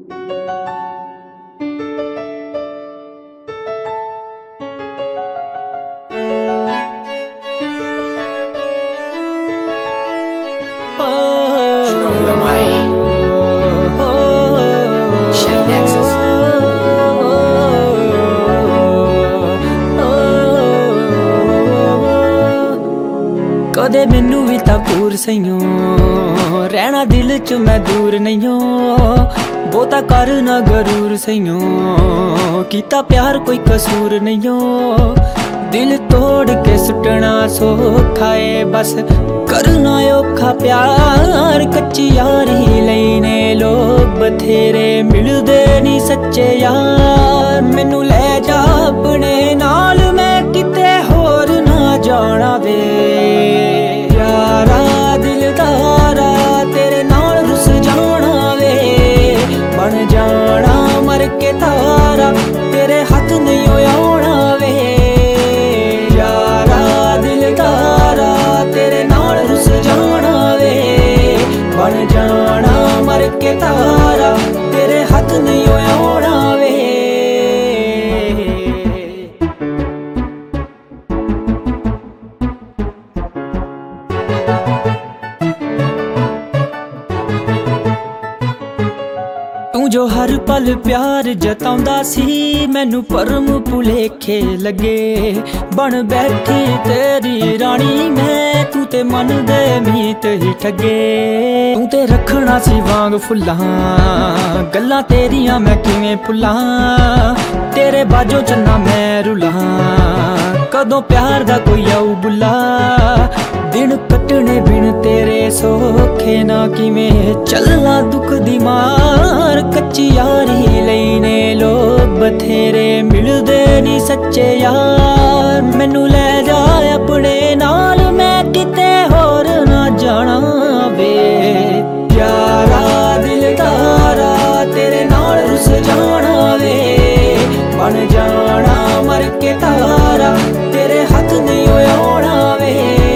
कदे मैनू भी तां दूर सईओ रहना दिल च मैं दूर नहीं हो बहुता कर ना गरूर सईओ कीता प्यार कोई कसूर नहीं हो दिल तोड़ के सुटना सौखा है बस करना औखा प्यार कच्ची यारी लेने लोग बथेरे मिलदे नी सच्चे यार मैनू ले जा अपने नाल मैं किते होर ना जाना वे यारा दिलदारा तेरे नाल रुस जाना वे बन जाना मर के तारा तेरे हाथ नहीं आना वे यारा दिलदारा तेरे नाल रुस जाना वे बन जाना मर के तारा तेरे हाथ नहीं आना वे तू जो हर पल प्यार जताउंदा सी मैनू परम भुलेखे लगे बन बैठी तेरी रानी मैं तू ते मन दे मीत ही ठगे तू ते रखना सी वांग फुल्लां गल्लां तेरियां मैं किवें भुल्लां तेरे बाजो चन्ना मैं रुलां कदों प्यार दा कोई आऊ बुला दिन कटने बिन तेरे सौखे ना किवें चलना दुख दी मार कच्ची यारी लेने लोग बथेरे मिलदे नी सच्चे यार मैनू ले जा अपने नाल मैं किते होर ना जाना वे यारा दिलदारा तेरे नाल रुस जाना वे बन जाना मर के तारा तेरे हाथ नहीं आना वे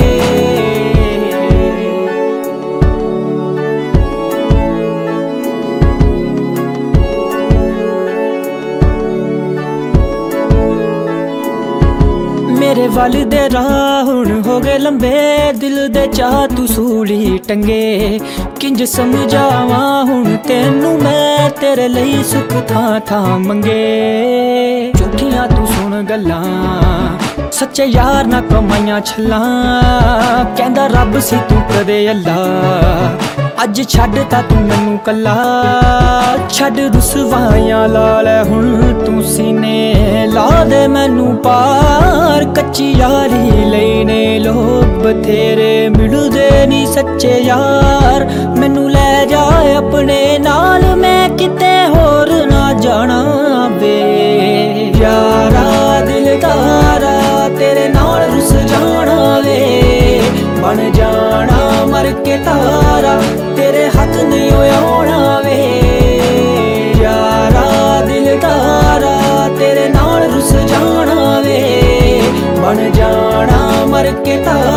मेरे वल दे राह हुण हो गए लंबे दिल दे चाह तू सूली टंगे किंज समझावां हुण तेनू मैं तेरे लई सुख थां थां मंगे झूठियां तू सुन गल्लां सच्चे यार ना कमाइयां छल्लां कहंदा रब सी तू कदे अल्लाह अज छड्ड ता तू मैनू कल्ला छड्ड रुसवाइयां ला लै हुण तू सीने ला दे मैनू पार कच्ची यारी लेने लोग बथेरे मिलदे नी सच्चे यार मैनू ले जा अपने नाल मैं किते होर ना जाना वे यारा दिलदारा तेरे नाल रुस जाना वे बन जाना मर के तारा तेरे हाथ नहीं आना वे यारा दिलदारा तेरे नाल रुस जाना वे बन जाना मर के तारा